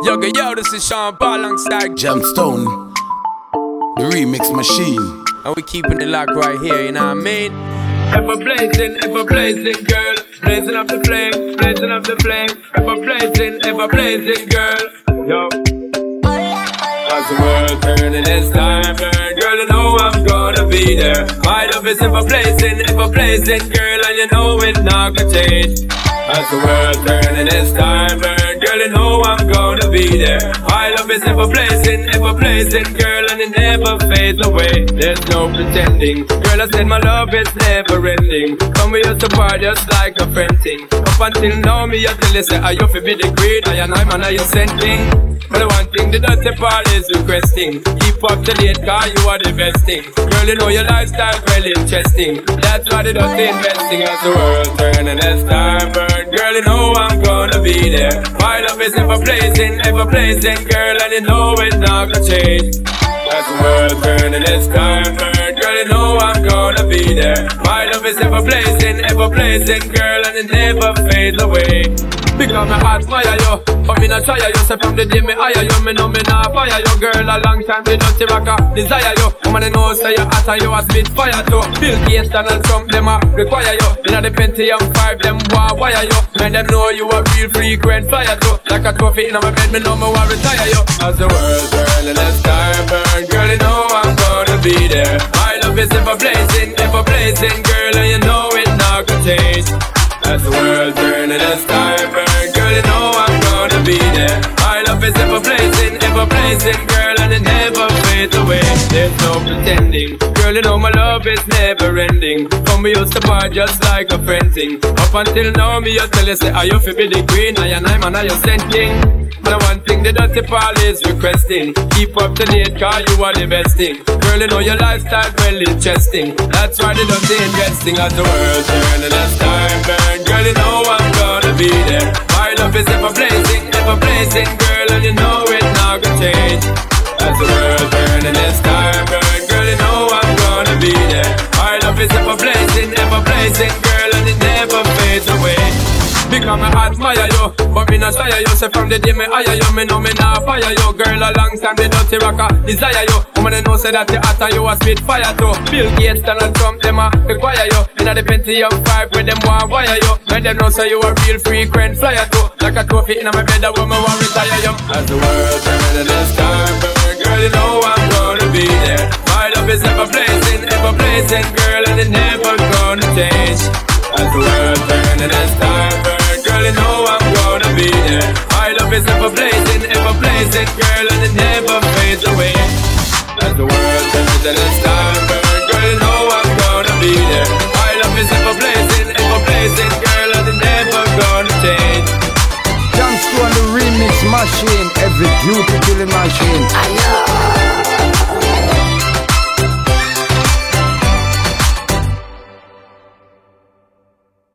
Yo, this is Sean Paul alongside Gemstone, the remix machine. and we keeping the lock right here, you know what I mean? Ever blazing, girl. Blazing up the flame, blazing up the flame. Ever blazing, girl. Yo. As the world turning, it's time, burn. Girl, you know I'm gonna be there. My love is ever blazing, girl. And you know it's not gonna change. As the world turning, it's time, burn. Girl, you know I'm gonna be there. My love is ever blazing, girl. And it never fades away. There's no pretending. Girl, I said my love is never ending. Come we used to part just like a friend thing. Up until now, me I tell you say, are you fi be the queen? I and I'm you sending. But the one thing the dirty part is requesting. Keep up to date, cause you are the best thing. Girl, you know your lifestyle well interesting. That's why they don't investing. As the world turning, it's time burn. Girl, you know I'm gonna be there. My love is ever blazing, girl. And you know it's not gonna change. As the world turning, it's time burn. Girl, you know I'm gonna be there. My love is ever blazing, girl. And it never fades away. Because my heart fire you, but me not try you. Say from the day me hire you, me know me not fire you. Girl, a long time me dirty rocker desire you. Woman, you know say you hot and you a spit fire too. Bill Gates, Donald Trump, them a require you. Inna the Pentium 5, them want wire you. And them know you a real frequent flyer too. Like a trophy inna my bed, me know me want retire you. As the world burning, it's time burn. Girl, you know I'm gonna be there. My love is ever blazing, girl. And you know it not gonna change. As the world turning, it's time burn. Girl, you know I'm gonna be there. My love is ever blazing, girl. And it never fades away. There's no pretending. Girl, you know my love is never ending. Come we used to part just like a friend thing. Up until now, me I tell you say, are you fi be the queen? I and I'm you sending. But the one thing the dirty Paul is requesting. Keep up to date, cause you are the best thing. Girl, you know your lifestyle well interesting. That's why they don't investing. As the world turning, it's time burn. Girl, you know I'm gonna be there. My love is ever blazing, girl. And you know it's not gonna change. As the world turning, it's time burn. Girl, you know I'm gonna be there. My love is ever blazing, girl. And it never fades away. Because me admire you, but me not tire you. Say from the day me hire you, me know me not fire you. Girl, a long time the dirty rocker desire you. Woman, you know say that you hot and you a spit fire too. Bill Gates, Donald Trump, them a require you. Inna the Pentium 5, when them want wire you. When them know say you a real frequent flyer too. Like a trophy inna my bed, that woman want retire you. As the world turning, it's time burn. Girl, you know I'm gonna be there. My love is ever blazing, girl. And it never gonna change. As the world turning, it's time burn. Girl, you know I'm gonna be there. My love is ever blazing, girl. And it never fades away. As the world